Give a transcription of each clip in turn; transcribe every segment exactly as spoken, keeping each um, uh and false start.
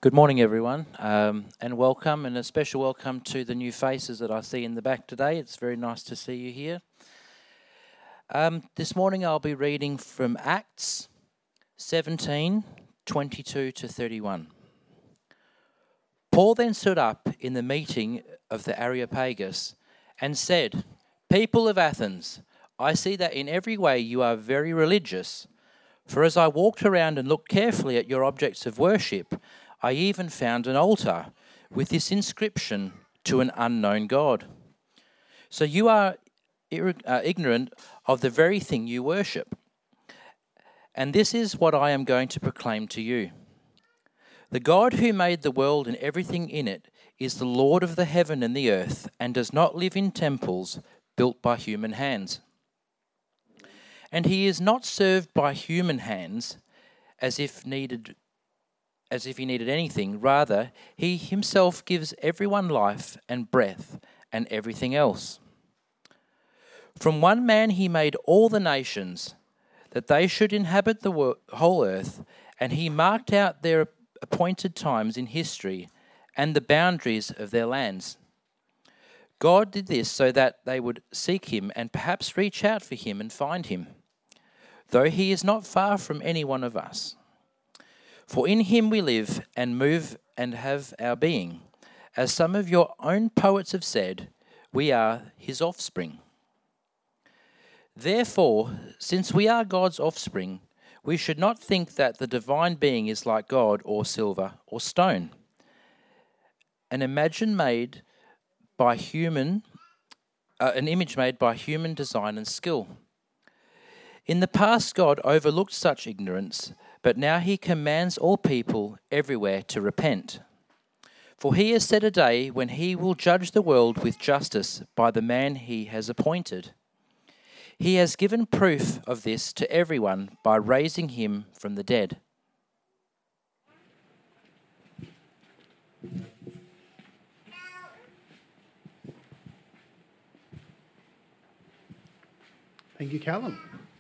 Good morning, everyone, um, and welcome, and a special welcome to the new faces that I see in the back today. It's very nice to see you here. Um, this morning I'll be reading from Acts seventeen, twenty-two to thirty-one. Paul then stood up in the meeting of the Areopagus and said, "People of Athens, I see that in every way you are very religious. For as I walked around and looked carefully at your objects of worship, I even found an altar with this inscription, 'To an unknown God.' So you are uh, ignorant of the very thing you worship. And this is what I am going to proclaim to you. The God who made the world and everything in it is the Lord of the heaven and the earth, and does not live in temples built by human hands. And he is not served by human hands as if needed as if he needed anything. Rather, he himself gives everyone life and breath and everything else. From one man he made all the nations, that they should inhabit the whole earth, and he marked out their appointed times in history and the boundaries of their lands. God did this so that they would seek him and perhaps reach out for him and find him, though he is not far from any one of us. For in him we live and move and have our being. As some of your own poets have said, we are his offspring. Therefore, since we are God's offspring, we should not think that the divine being is like God or silver or stone, an imagine made by human, uh, an image made by human design and skill. In the past, God overlooked such ignorance, but now he commands all people everywhere to repent. For he has set a day when he will judge the world with justice by the man he has appointed. He has given proof of this to everyone by raising him from the dead." Thank you, Callum.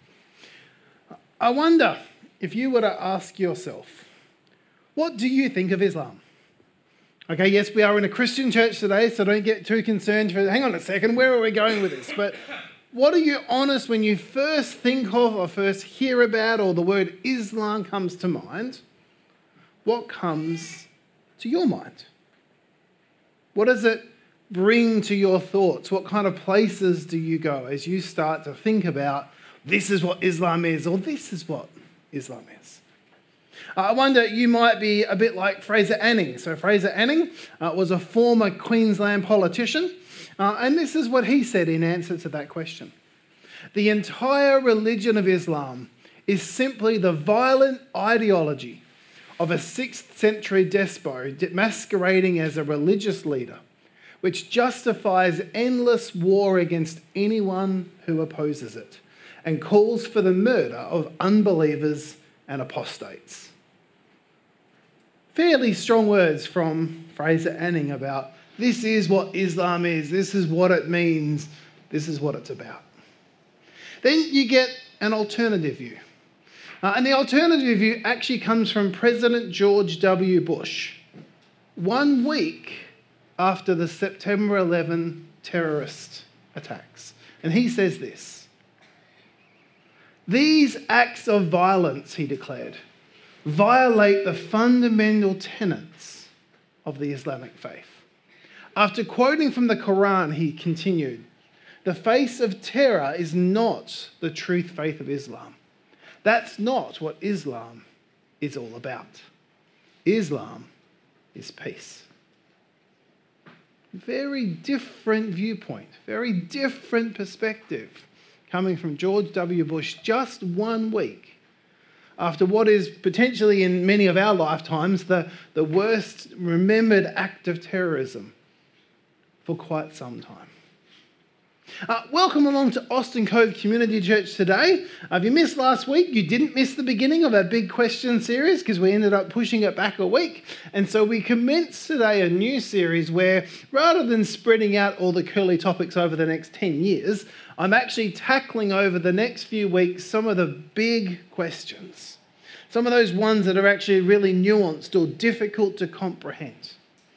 I wonder if you were to ask yourself, what do you think of Islam? Okay, yes, we are in a Christian church today, so don't get too concerned. For, hang on a second, where are we going with this? But what are you honest when you first think of or first hear about or the word Islam comes to mind? What comes to your mind? What does it bring to your thoughts? What kind of places do you go as you start to think about this is what Islam is or this is what Islam is? Uh, I wonder, you might be a bit like Fraser Anning. So Fraser Anning uh, was a former Queensland politician, uh, and this is what he said in answer to that question. The entire religion of Islam is simply the violent ideology of a sixth century despot masquerading as a religious leader, which justifies endless war against anyone who opposes it and calls for the murder of unbelievers and apostates. Fairly strong words from Fraser Anning about this is what Islam is, this is what it means, this is what it's about. Then you get an alternative view. Uh, and the alternative view actually comes from President George W. Bush, one week after the September eleventh terrorist attacks. And he says this: "These acts of violence," he declared, "violate the fundamental tenets of the Islamic faith." After quoting from the Quran, he continued, "The face of terror is not the truth faith of Islam. That's not what Islam is all about. Islam is peace." Very different viewpoint, very different perspective coming from George W. Bush just one week after what is potentially in many of our lifetimes the, the worst remembered act of terrorism for quite some time. Uh, welcome along to Austin Cove Community Church today. Uh, if you missed last week, you didn't miss the beginning of our big question series because we ended up pushing it back a week. And so we commenced today a new series where rather than spreading out all the curly topics over the next ten years, I'm actually tackling over the next few weeks some of the big questions. Some of those ones that are actually really nuanced or difficult to comprehend.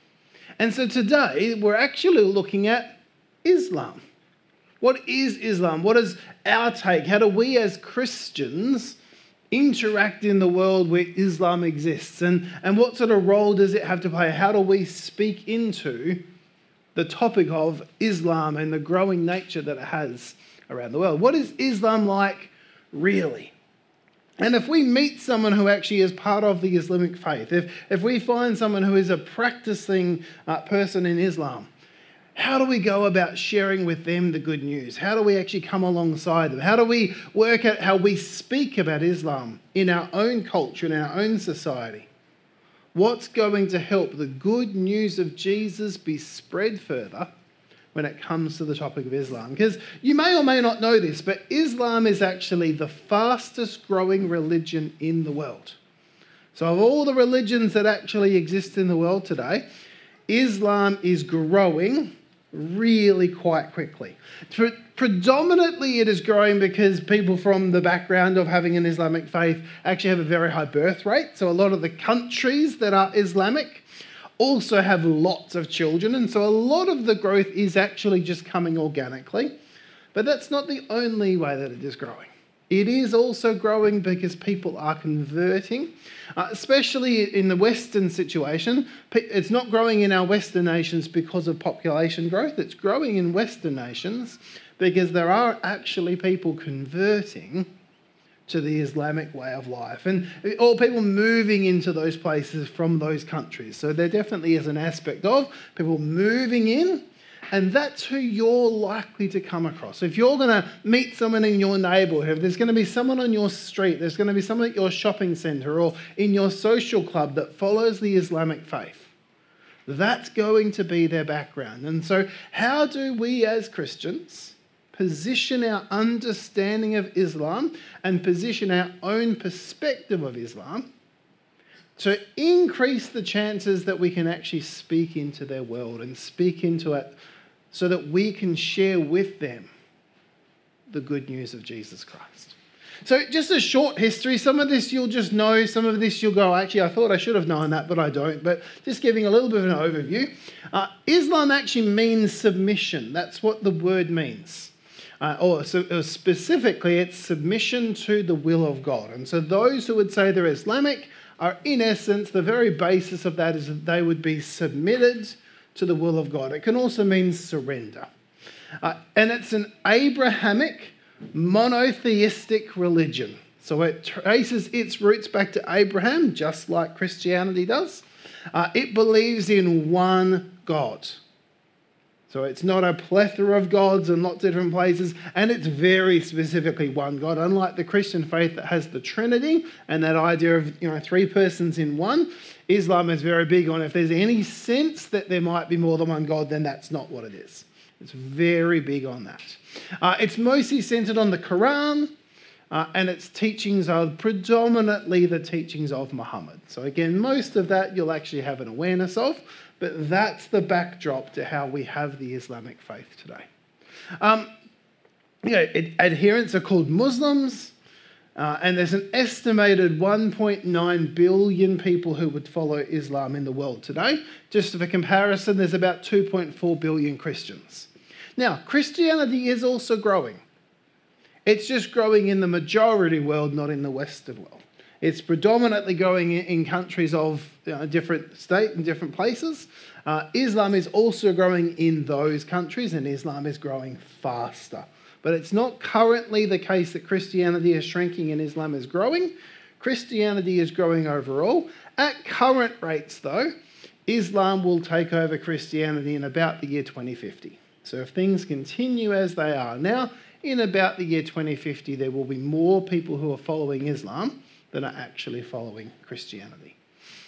And so today we're actually looking at Islam. What is Islam? What is our take? How do we as Christians interact in the world where Islam exists? And, and what sort of role does it have to play? How do we speak into the topic of Islam and the growing nature that it has around the world? What is Islam like really? And if we meet someone who actually is part of the Islamic faith, if, if we find someone who is a practicing uh, person in Islam, how do we go about sharing with them the good news? How do we actually come alongside them? How do we work out how we speak about Islam in our own culture, in our own society? What's going to help the good news of Jesus be spread further when it comes to the topic of Islam? Because you may or may not know this, but Islam is actually the fastest growing religion in the world. So of all the religions that actually exist in the world today, Islam is growing really quite quickly. Predominantly it is growing because people from the background of having an Islamic faith actually have a very high birth rate. So a lot of the countries that are Islamic also have lots of children, and so a lot of the growth is actually just coming organically. But that's not the only way that it is growing. It is also growing because people are converting, uh, especially in the Western situation. It's not growing in our Western nations because of population growth. It's growing in Western nations because there are actually people converting to the Islamic way of life, and or people moving into those places from those countries. So there definitely is an aspect of people moving in, and that's who you're likely to come across. If you're going to meet someone in your neighbourhood, there's going to be someone on your street, there's going to be someone at your shopping centre or in your social club that follows the Islamic faith. That's going to be their background. And so how do we as Christians position our understanding of Islam and position our own perspective of Islam to increase the chances that we can actually speak into their world and speak into it so that we can share with them the good news of Jesus Christ? So just a short history. Some of this you'll just know, some of this you'll go, actually, I thought I should have known that, but I don't. But just giving a little bit of an overview. Uh, Islam actually means submission. That's what the word means. Uh, or, so, or specifically, it's submission to the will of God. And so those who would say they're Islamic are, in essence, the very basis of that is that they would be submitted to the will of God. It can also mean surrender. Uh, and it's an Abrahamic, monotheistic religion. So it traces its roots back to Abraham, just like Christianity does. Uh, it believes in one God. So it's not a plethora of gods in lots of different places, and it's very specifically one God. Unlike the Christian faith that has the Trinity and that idea of, you know, three persons in one, Islam is very big on if there's any sense that there might be more than one God, then that's not what it is. It's very big on that. Uh, it's mostly centered on the Quran, uh, and its teachings are predominantly the teachings of Muhammad. So again, most of that you'll actually have an awareness of, but that's the backdrop to how we have the Islamic faith today. Um, you know, it, adherents are called Muslims, uh, and there's an estimated one point nine billion people who would follow Islam in the world today. Just for comparison, there's about two point four billion Christians. Now, Christianity is also growing. It's just growing in the majority world, not in the Western world. It's predominantly growing in countries of you know, different state and different places. Uh, Islam is also growing in those countries, and Islam is growing faster. But it's not currently the case that Christianity is shrinking and Islam is growing. Christianity is growing overall. At current rates, though, Islam will take over Christianity in about the year twenty fifty. So if things continue as they are now, in about the year twenty fifty, there will be more people who are following Islam than are actually following Christianity.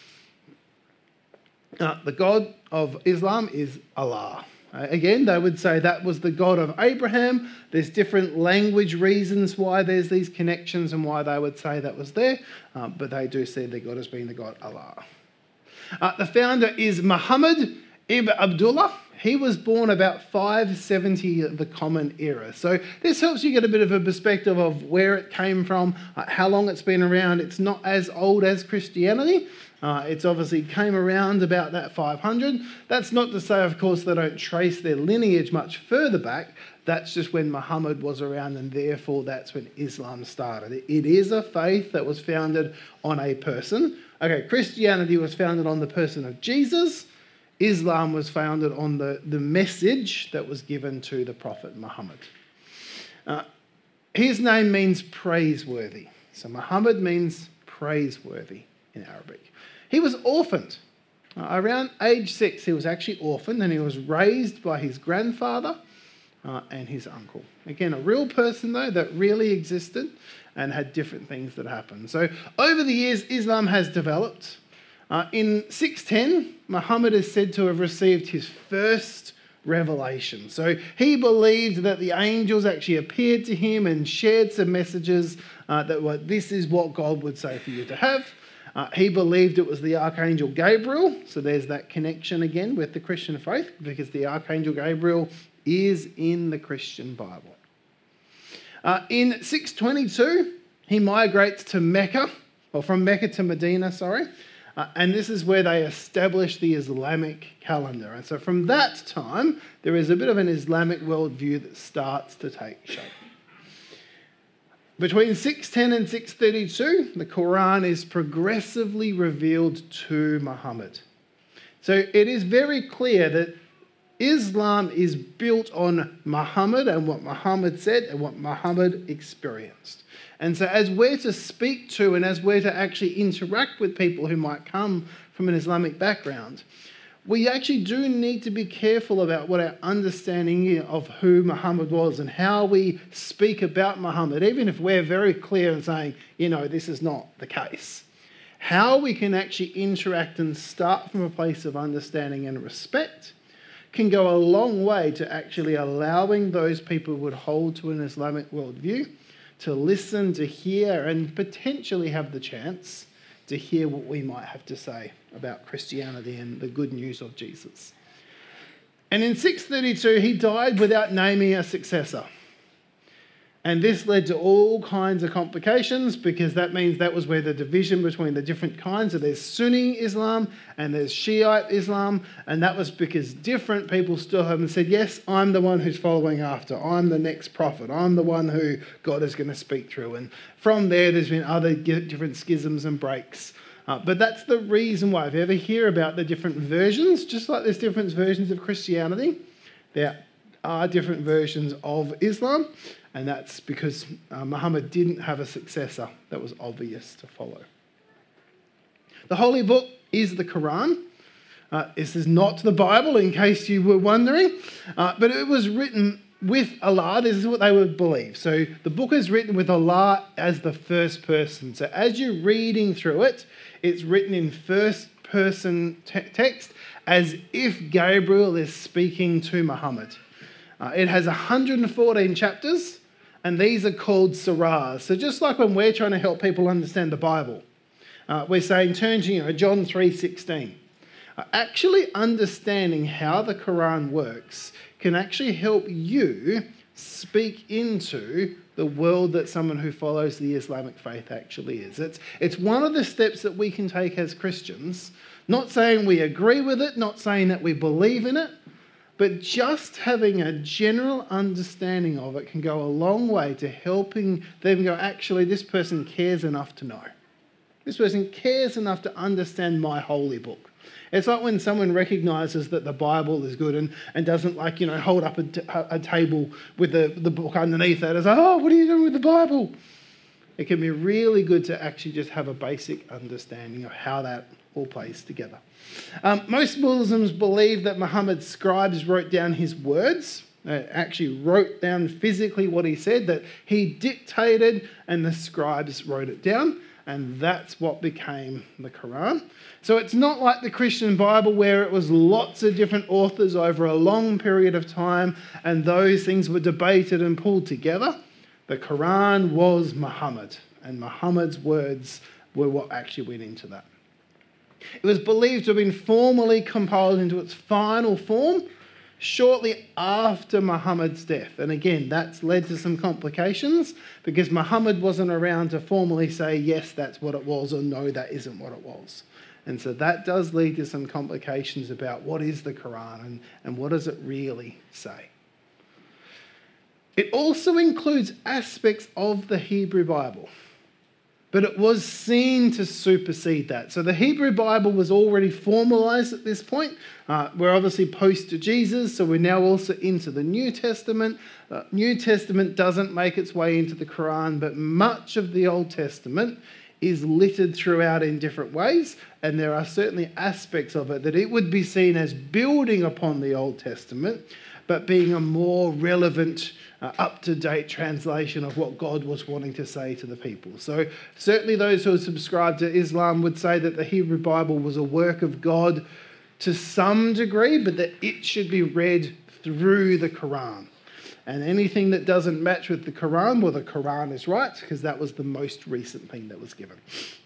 Uh, the God of Islam is Allah. Uh, again, they would say that was the God of Abraham. There's different language reasons why there's these connections and why they would say that was there, uh, but they do see their God as being the God Allah. Uh, the founder is Muhammad ibn Abdullah. he was born about five seventy of the Common Era. So this helps you get a bit of a perspective of where it came from, uh, how long it's been around. It's not as old as Christianity. Uh, it's obviously came around about that five hundred. That's not to say, of course, they don't trace their lineage much further back. That's just when Muhammad was around, and therefore that's when Islam started. It is a faith that was founded on a person. Okay, Christianity was founded on the person of Jesus. Islam was founded on the, the message that was given to the Prophet Muhammad. Uh, his name means praiseworthy. So Muhammad means praiseworthy in Arabic. He was orphaned. Uh, around age six, he was actually orphaned, and he was raised by his grandfather uh, and his uncle. Again, a real person, though, that really existed and had different things that happened. So over the years, Islam has developed. Uh, in six ten, Muhammad is said to have received his first revelation. So he believed that the angels actually appeared to him and shared some messages uh, that were, this is what God would say for you to have. Uh, he believed it was the Archangel Gabriel. So there's that connection again with the Christian faith, because the Archangel Gabriel is in the Christian Bible. Uh, in six twenty-two, he migrates to Mecca, or from Mecca to Medina, sorry. Uh, and this is where they established the Islamic calendar. And so from that time, there is a bit of an Islamic worldview that starts to take shape. Between six ten and six thirty-two, the Quran is progressively revealed to Muhammad. So it is very clear that Islam is built on Muhammad and what Muhammad said and what Muhammad experienced. And so as we're to speak to and as we're to actually interact with people who might come from an Islamic background, we actually do need to be careful about what our understanding of who Muhammad was and how we speak about Muhammad, even if we're very clear in saying, you know, this is not the case. How we can actually interact and start from a place of understanding and respect can go a long way to actually allowing those people who would hold to an Islamic worldview to listen, to hear, and potentially have the chance to hear what we might have to say about Christianity and the good news of Jesus. And in six thirty-two, he died without naming a successor. And this led to all kinds of complications, because that means that was where the division between the different kinds, so there's Sunni Islam and there's Shiite Islam, and that was because different people stood up and said, yes, I'm the one who's following after, I'm the next prophet, I'm the one who God is going to speak through. And from there, there's been other different schisms and breaks. Uh, but that's the reason why, if you ever hear about the different versions, just like there's different versions of Christianity, there are different versions of Islam. And that's because uh, Muhammad didn't have a successor that was obvious to follow. The holy book is the Quran. Uh, this is not the Bible, in case you were wondering. Uh, but it was written with Allah. This is what they would believe. So the book is written with Allah as the first person. So as you're reading through it, it's written in first person te- text as if Gabriel is speaking to Muhammad. Uh, it has one hundred fourteen chapters, and these are called surahs. So just like when we're trying to help people understand the Bible, uh, we're saying turn to you know, John three sixteen. Uh, actually understanding how the Quran works can actually help you speak into the world that someone who follows the Islamic faith actually is. It's, it's one of the steps that we can take as Christians, not saying we agree with it, not saying that we believe in it, but just having a general understanding of it can go a long way to helping them go, actually, this person cares enough to know. This person cares enough to understand my holy book. It's like when someone recognises that the Bible is good and, and doesn't like, you know, hold up a, t- a table with the, the book underneath it and say, oh, what are you doing with the Bible? It can be really good to actually just have a basic understanding of how that all plays together. Um, most Muslims believe that Muhammad's scribes wrote down his words, uh, actually wrote down physically what he said, that he dictated and the scribes wrote it down, and that's what became the Quran. So it's not like the Christian Bible where it was lots of different authors over a long period of time and those things were debated and pulled together. The Quran was Muhammad, and Muhammad's words were what actually went into that. It was believed to have been formally compiled into its final form shortly after Muhammad's death. And again, that's led to some complications because Muhammad wasn't around to formally say, yes, that's what it was, or no, that isn't what it was. And so that does lead to some complications about what is the Quran and, and what does it really say. It also includes aspects of the Hebrew Bible, but it was seen to supersede that. So the Hebrew Bible was already formalized at this point. Uh, we're obviously post to Jesus, so we're now also into the New Testament. Uh, New Testament doesn't make its way into the Quran, but much of the Old Testament is littered throughout in different ways, and there are certainly aspects of it that it would be seen as building upon the Old Testament, but being a more relevant, uh, up-to-date translation of what God was wanting to say to the people. So certainly those who subscribe to Islam would say that the Hebrew Bible was a work of God to some degree, but that it should be read through the Quran. And anything that doesn't match with the Quran, well, the Quran is right, because that was the most recent thing that was given.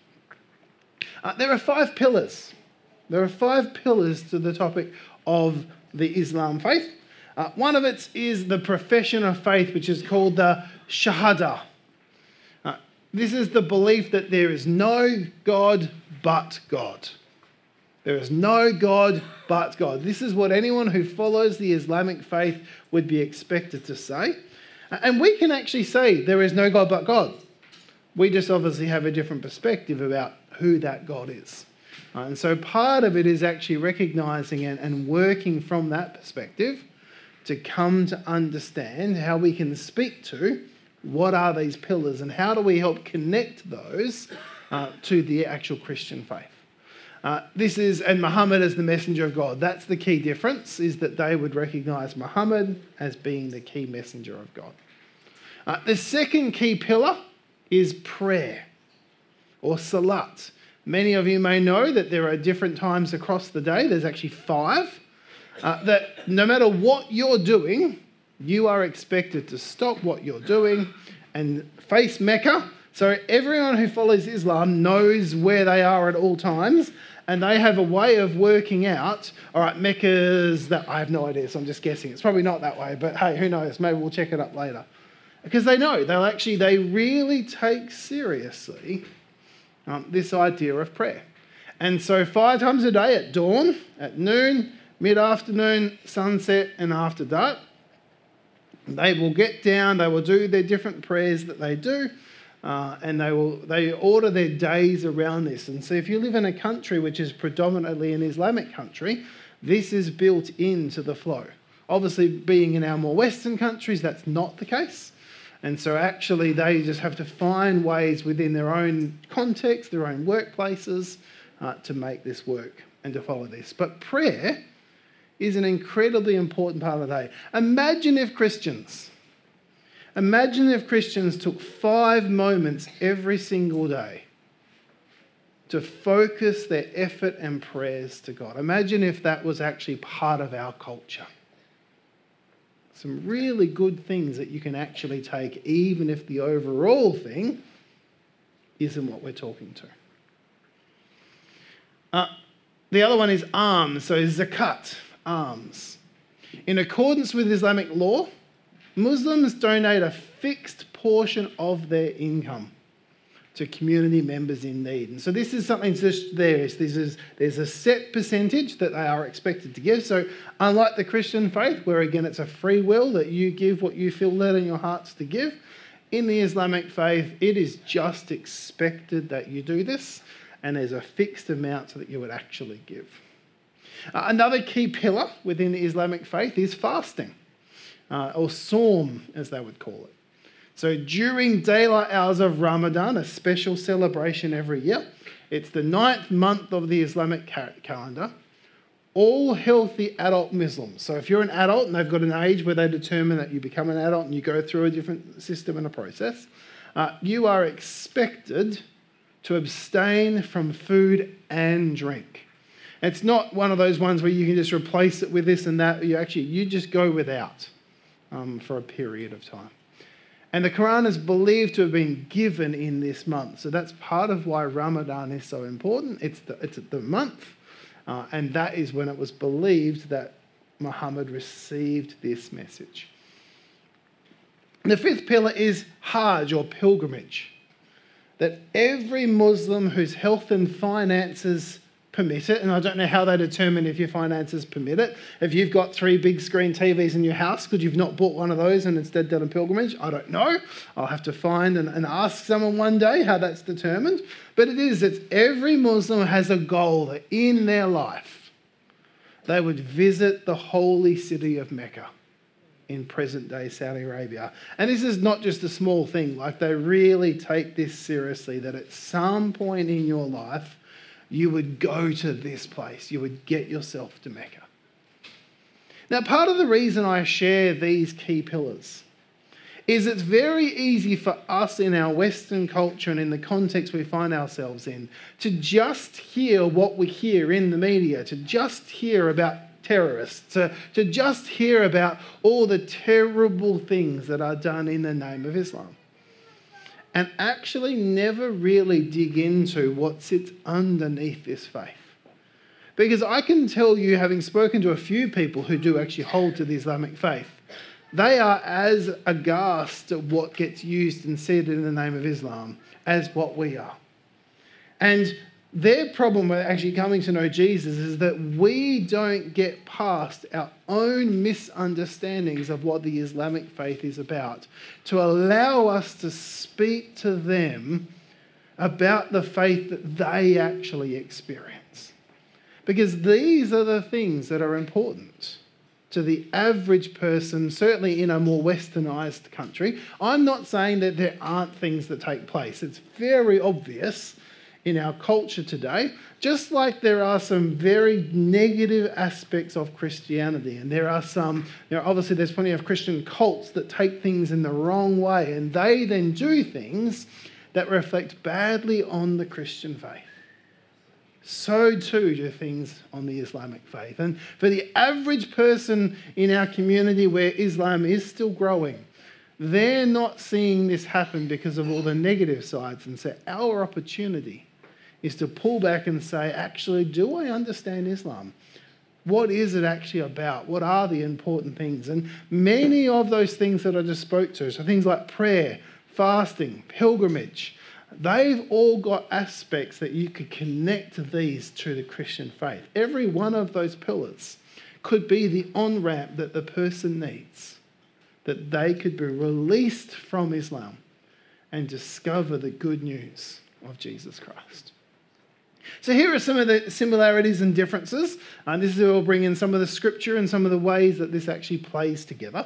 Uh, there are five pillars. There are five pillars to the topic of the Islam faith. Uh, one of it is the profession of faith, which is called the Shahada. Uh, this is the belief that there is no God but God. There is no God but God. This is what anyone who follows the Islamic faith would be expected to say. And we can actually say there is no God but God. We just obviously have a different perspective about who that God is. And so part of it is actually recognizing and, and working from that perspective to come to understand how we can speak to what are these pillars and how do we help connect those uh, to the actual Christian faith. Uh, this is, and Muhammad as the messenger of God. That's the key difference, is that they would recognise Muhammad as being the key messenger of God. Uh, the second key pillar is prayer, or salat. Many of you may know that there are different times across the day. There's actually five. Uh, that no matter what you're doing, you are expected to stop what you're doing and face Mecca. So everyone who follows Islam knows where they are at all times, and they have a way of working out, all right, Mecca's that, I have no idea, so I'm just guessing. It's probably not that way, but hey, who knows? Maybe we'll check it up later. Because they know, they'll actually, they really take seriously um, this idea of prayer. And so five times a day at dawn, at noon, mid-afternoon, sunset, and after dark, they will get down, they will do their different prayers that they do, uh, and they will they order their days around this. And so if you live in a country which is predominantly an Islamic country, this is built into the flow. Obviously, being in our more Western countries, that's not the case. And so actually they just have to find ways within their own context, their own workplaces, uh, to make this work and to follow this. But prayer is an incredibly important part of the day. Imagine if Christians, imagine if Christians took five moments every single day to focus their effort and prayers to God. Imagine if that was actually part of our culture. Some really good things that you can actually take, even if the overall thing isn't what we're talking to. Uh, the other one is alms, so zakat. Alms. In accordance with Islamic law, Muslims donate a fixed portion of their income to community members in need. And so this is something just there. This is, there's a set percentage that they are expected to give. So unlike the Christian faith, where again it's a free will that you give what you feel led in your hearts to give, in the Islamic faith it is just expected that you do this, and there's a fixed amount so that you would actually give. Uh, another key pillar within the Islamic faith is fasting, uh, or Sawm as they would call it. So during daylight hours of Ramadan, a special celebration every year, it's the ninth month of the Islamic cal- calendar, all healthy adult Muslims. So if you're an adult and they've got an age where they determine that you become an adult and you go through a different system and a process, uh, you are expected to abstain from food and drink. It's not one of those ones where you can just replace it with this and that. You actually, you just go without um, for a period of time. And the Quran is believed to have been given in this month. So that's part of why Ramadan is so important. It's the, it's the month, uh, and that is when it was believed that Muhammad received this message. The fifth pillar is Hajj, or pilgrimage. That every Muslim whose health and finances permit it, and I don't know how they determine if your finances permit it. If you've got three big screen T Vs in your house, could you've not bought one of those and instead done a pilgrimage? I don't know. I'll have to find and, and ask someone one day how that's determined. But it is, it's every Muslim has a goal that in their life they would visit the holy city of Mecca in present-day Saudi Arabia. And this is not just a small thing. Like, they really take this seriously, that at some point in your life, you would go to this place. You would get yourself to Mecca. Now, part of the reason I share these key pillars is it's very easy for us in our Western culture and in the context we find ourselves in to just hear what we hear in the media, to just hear about terrorists, to, to just hear about all the terrible things that are done in the name of Islam, and actually never really dig into what sits underneath this faith. Because I can tell you, having spoken to a few people who do actually hold to the Islamic faith, they are as aghast at what gets used and said in the name of Islam as what we are. And their problem with actually coming to know Jesus is that we don't get past our own misunderstandings of what the Islamic faith is about to allow us to speak to them about the faith that they actually experience. Because these are the things that are important to the average person, certainly in a more westernized country. I'm not saying that there aren't things that take place. It's very obvious in our culture today, just like there are some very negative aspects of Christianity, and there are some, you know, obviously there's plenty of Christian cults that take things in the wrong way, and they then do things that reflect badly on the Christian faith. So too do things on the Islamic faith. And for the average person in our community where Islam is still growing, they're not seeing this happen because of all the negative sides. And so our opportunity is to pull back and say, actually, do I understand Islam? What is it actually about? What are the important things? And many of those things that I just spoke to, so things like prayer, fasting, pilgrimage, they've all got aspects that you could connect these to the Christian faith. Every one of those pillars could be the on-ramp that the person needs, that they could be released from Islam and discover the good news of Jesus Christ. So here are some of the similarities and differences. And this is where we'll bring in some of the scripture and some of the ways that this actually plays together.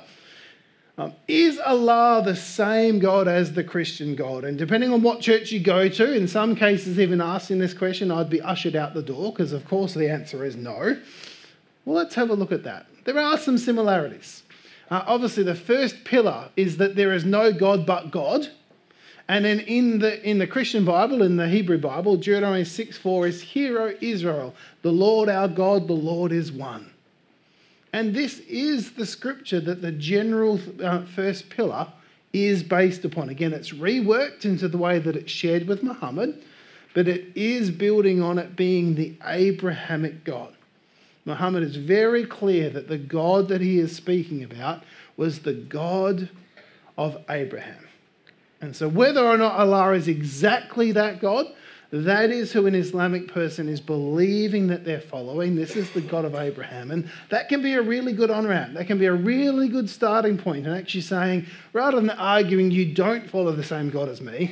Um, is Allah the same God as the Christian God? And depending on what church you go to, in some cases even asking this question, I'd be ushered out the door, because of course the answer is no. Well, let's have a look at that. There are some similarities. Uh, obviously, the first pillar is that there is no God but God. And then in the in the Christian Bible, in the Hebrew Bible, Deuteronomy six four is, "Hear, O Israel, the Lord our God, the Lord is one." And this is the scripture that the general uh, first pillar is based upon. Again, it's reworked into the way that it's shared with Muhammad, but it is building on it being the Abrahamic God. Muhammad is very clear that the God that he is speaking about was the God of Abraham. And so whether or not Allah is exactly that God, that is who an Islamic person is believing that they're following. This is the God of Abraham. And that can be a really good on-ramp. That can be a really good starting point. And actually saying, rather than arguing you don't follow the same God as me,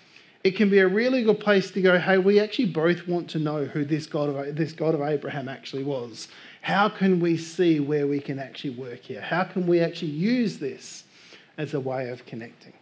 it can be a really good place to go, hey, we actually both want to know who this God of, this God of Abraham actually was. How can we see where we can actually work here? How can we actually use this as a way of connecting?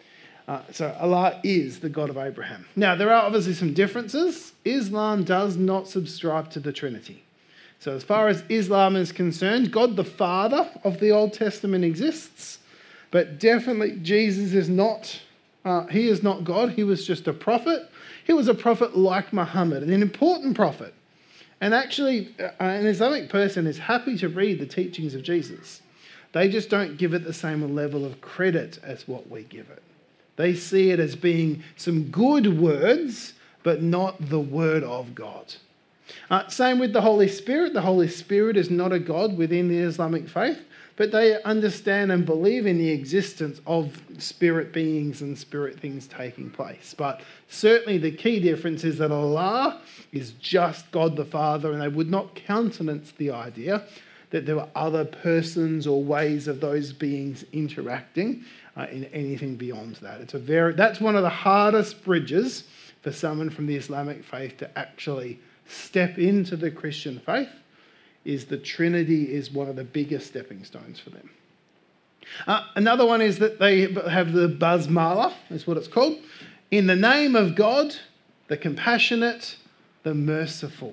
Uh, so Allah is the God of Abraham. Now, there are obviously some differences. Islam does not subscribe to the Trinity. So as far as Islam is concerned, God the Father of the Old Testament exists, but definitely Jesus is not, uh, he is not God. He was just a prophet. He was a prophet like Muhammad, an important prophet. And actually, uh, an Islamic person is happy to read the teachings of Jesus. They just don't give it the same level of credit as what we give it. They see it as being some good words, but not the word of God. Uh, same with the Holy Spirit. The Holy Spirit is not a God within the Islamic faith, but they understand and believe in the existence of spirit beings and spirit things taking place. But certainly the key difference is that Allah is just God the Father, and they would not countenance the idea that there were other persons or ways of those beings interacting uh, in anything beyond that. It's a very that's one of the hardest bridges for someone from the Islamic faith to actually step into the Christian faith. Is the Trinity is one of the biggest stepping stones for them. Uh, another one is that they have the Basmala, is what it's called. In the name of God, the compassionate, the merciful.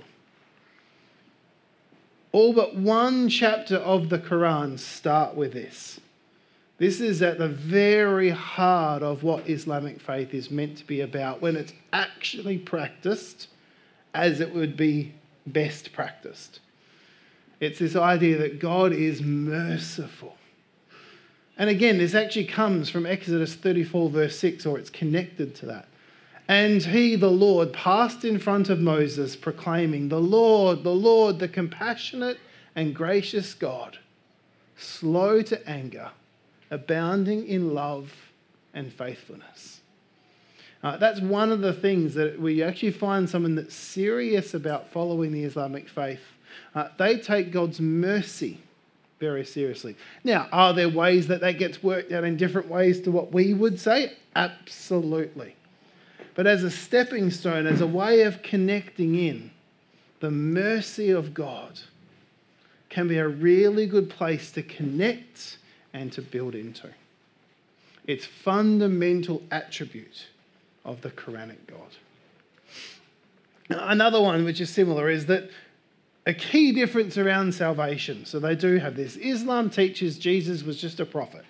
All but one chapter of the Quran start with this. This is at the very heart of what Islamic faith is meant to be about when it's actually practiced as it would be best practiced. It's this idea that God is merciful. And again, this actually comes from Exodus thirty-four, verse six, or it's connected to that. And he, the Lord, passed in front of Moses, proclaiming, "The Lord, the Lord, the compassionate and gracious God, slow to anger, abounding in love and faithfulness." Uh, that's one of the things that we actually find someone that's serious about following the Islamic faith. Uh, they take God's mercy very seriously. Now, are there ways that that gets worked out in different ways to what we would say? Absolutely. But as a stepping stone, as a way of connecting in, the mercy of God can be a really good place to connect and to build into. It's fundamental attribute of the Quranic God. Another one which is similar is that a key difference around salvation. So they do have this. Islam teaches Jesus was just a prophet.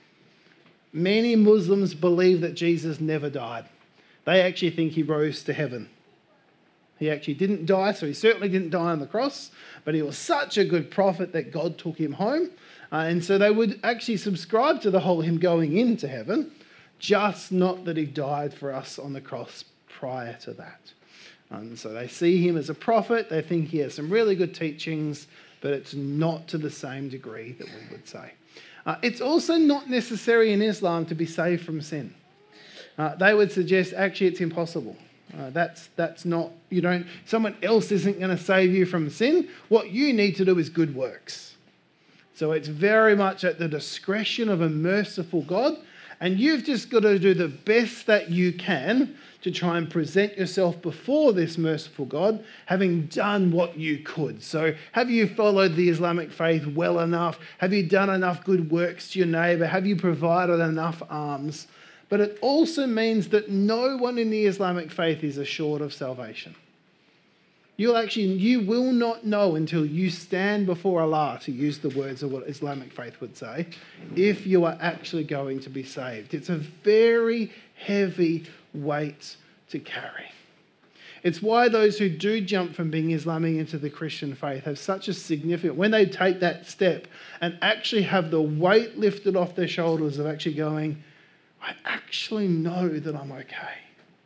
Many Muslims believe that Jesus never died. They actually think he rose to heaven. He actually didn't die, so he certainly didn't die on the cross, but he was such a good prophet that God took him home. Uh, and so they would actually subscribe to the whole him going into heaven, just not that he died for us on the cross prior to that. And so they see him as a prophet, they think he has some really good teachings, but it's not to the same degree that we would say. Uh, it's also not necessary in Islam to be saved from sin. Uh, they would suggest actually it's impossible. Uh, that's that's not, you don't, someone else isn't going to save you from sin. What you need to do is good works. So it's very much at the discretion of a merciful God, and you've just got to do the best that you can to try and present yourself before this merciful God, having done what you could. So have you followed the Islamic faith well enough? Have you done enough good works to your neighbour? Have you provided enough alms? But it also means that no one in the Islamic faith is assured of salvation. You'll actually, you will not know until you stand before Allah, to use the words of what Islamic faith would say, if you are actually going to be saved. It's a very heavy weight to carry. It's why those who do jump from being Islamic into the Christian faith have such a significant, when they take that step and actually have the weight lifted off their shoulders of actually going, I actually know that I'm okay.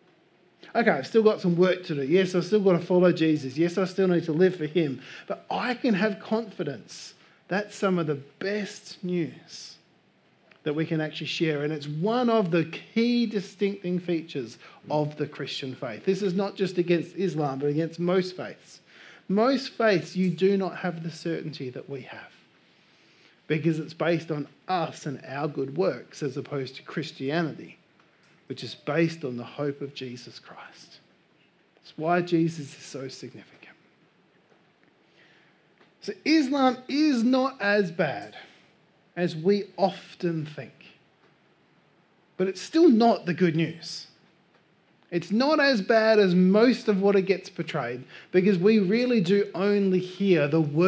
Okay, I've still got some work to do. Yes, I've still got to follow Jesus. Yes, I still need to live for him. But I can have confidence. That's some of the best news that we can actually share. And it's one of the key distincting features of the Christian faith. This is not just against Islam, but against most faiths. Most faiths, you do not have the certainty that we have, because it's based on us and our good works, as opposed to Christianity, which is based on the hope of Jesus Christ. That's why Jesus is so significant. So Islam is not as bad as we often think, but it's still not the good news. It's not as bad as most of what it gets portrayed, because we really do only hear the word